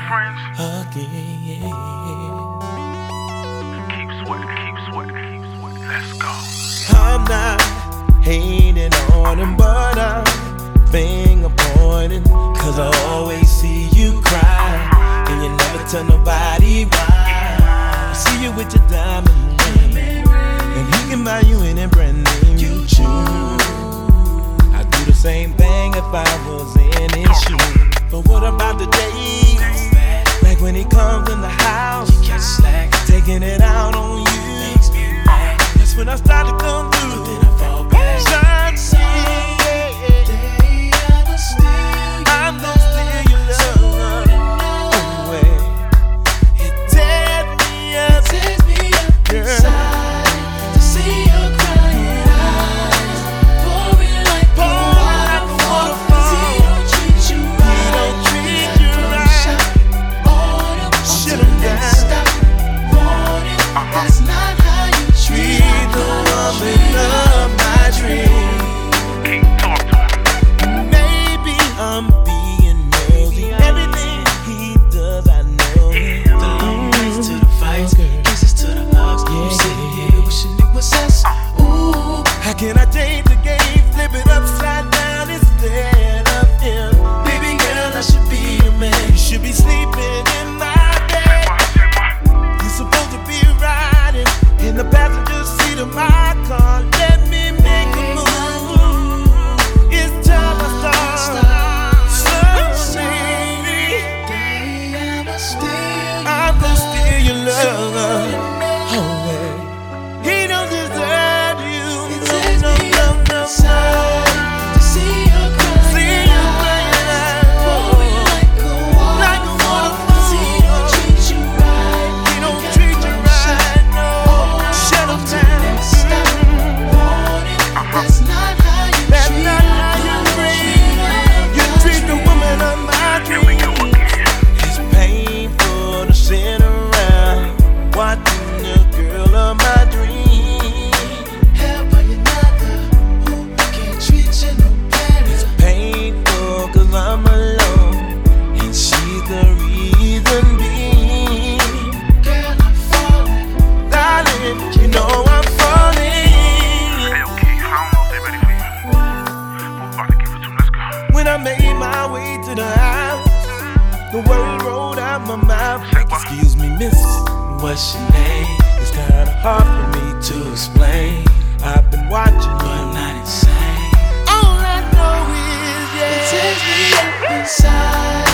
friends. Again, yeah. Keep sweating, keep sweating, keep sweating. Let's go. I'm not hating on him, but I'm finger pointing. Cause I always see you cry, and you never tell nobody why. I see you with your diamond ring, and he can buy you any brand name you choose. I'd do the same thing if I was in his shoes. But what about the days, like when he comes in the house, taking it out on you? That's when I start to come through. I'm gonna steal your love away. It tears me up, girl. To see your crying eyes, pouring like waterfall. 'Cause he don't treat you right. All them Shut him down. stop wanting. That's not how you treat The woman of my dream. Keep talking to him. Maybe I'm being nosy. Everything he does, I know. The long nights to the fights, kisses to the hugs. You sitting here wishing it was us. Ooh, How can I change the game, flip it upside down instead of him? baby girl, I should be your man. You should be sleeping in my bed. You're supposed to be riding in the passenger seat of my car. Let me make a move. It's time I start. So baby, I'm gonna steal your love away. He don't deserve you. No, no, no, no, no. to see your crying See you playing pouring like a like a waterfall. 'Cause he don't treat you right. He don't treat you right, no. Shut him down. That's not how you That's treat not how you treat. You treat the woman of my Here we go dreams. again. It's painful to sit around watching the girl of my dreams. held by another who can't treat you no better. Painful 'cause I'm alone, and she's the reason being. Girl, I'm falling. Darling, you know I'm falling. Hey, okay, I don't know if they ready for you. We're about to give it to them. Let's go. When I made my way to the house, the word rolled out my mouth. Excuse me, miss, what's your name? It's kinda hard for me to explain. I've been watching you, I'm not insane. all I know is It yeah. takes me up inside.